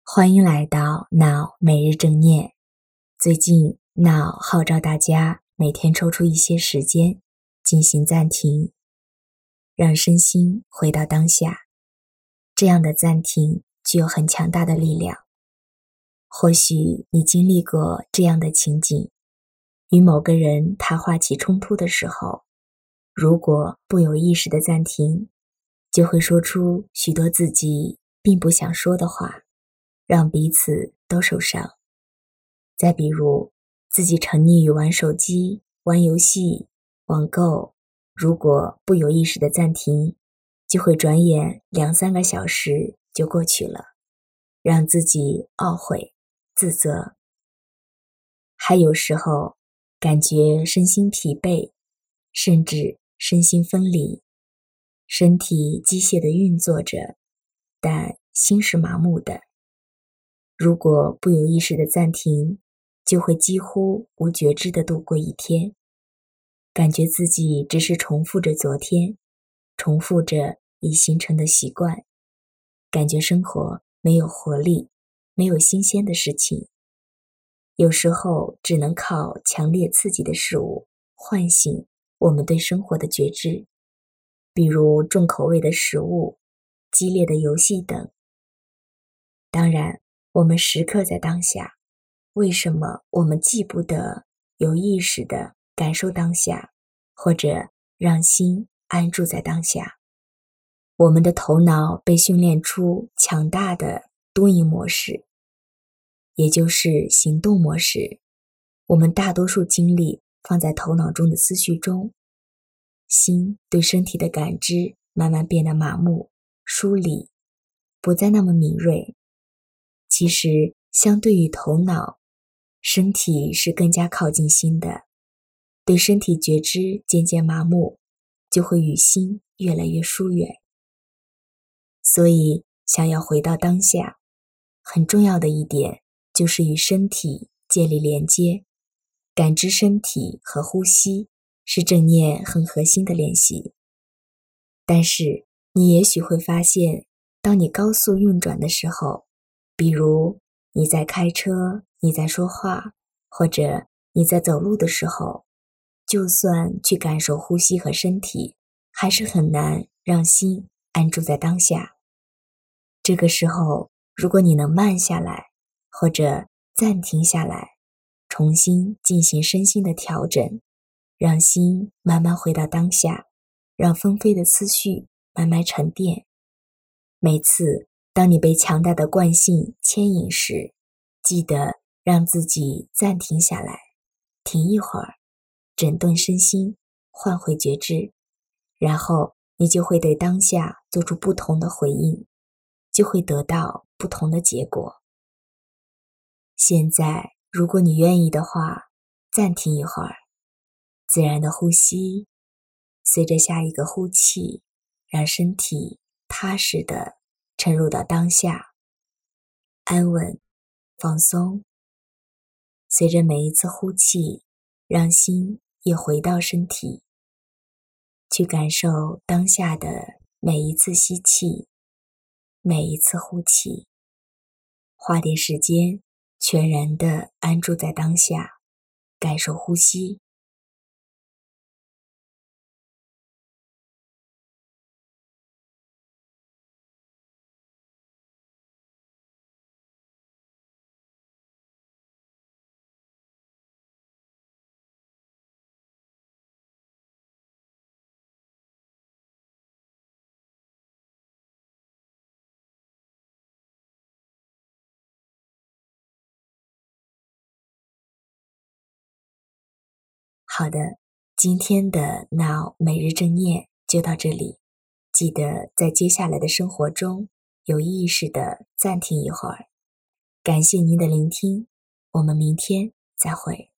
欢迎来到脑每日正念。最近脑号召大家每天抽出一些时间进行暂停，让身心回到当下。这样的暂停具有很强大的力量。或许你经历过这样的情景，与某个人谈话起冲突的时候，如果不有意识的暂停，就会说出许多自己并不想说的话，让彼此都受伤。再比如，自己沉溺于玩手机、玩游戏、网购，如果不有意识的暂停，就会转眼2-3个小时就过去了，让自己懊悔、自责。还有时候感觉身心疲惫，甚至身心分离，身体机械地运作着，但心是麻木的。如果不有意识的暂停，就会几乎无觉知地度过一天，感觉自己只是重复着昨天，重复着已形成的习惯，感觉生活没有活力，没有新鲜的事情。有时候只能靠强烈刺激的事物唤醒我们对生活的觉知，比如重口味的食物、激烈的游戏等。当然，我们时刻在当下，为什么我们记不得有意识地感受当下，或者让心安住在当下？我们的头脑被训练出强大的 doing 模式，也就是行动模式。我们大多数精力放在头脑中的思绪中，心对身体的感知慢慢变得麻木、疏离，不再那么敏锐。其实相对于头脑，身体是更加靠近心的，对身体觉知渐渐麻木，就会与心越来越疏远。所以想要回到当下，很重要的一点就是与身体建立连接，感知身体和呼吸是正念很核心的练习。但是你也许会发现，当你高速运转的时候，比如你在开车，你在说话，或者你在走路的时候，就算去感受呼吸和身体，还是很难让心安住在当下。这个时候，如果你能慢下来，或者暂停下来，重新进行身心的调整，让心慢慢回到当下，让纷飞的思绪慢慢沉淀。每次当你被强大的惯性牵引时，记得让自己暂停下来，停一会儿，整顿身心，换回觉知，然后你就会对当下做出不同的回应，就会得到不同的结果。现在，如果你愿意的话，暂停一会儿，自然的呼吸，随着下一个呼气，让身体踏实地沉入到当下，安稳、放松。随着每一次呼气，让心也回到身体，去感受当下的每一次吸气，每一次呼气，花点时间全然地安住在当下，感受呼吸。好的，今天的脑每日正念就到这里，记得在接下来的生活中有意识地暂停一会儿。感谢您的聆听，我们明天再会。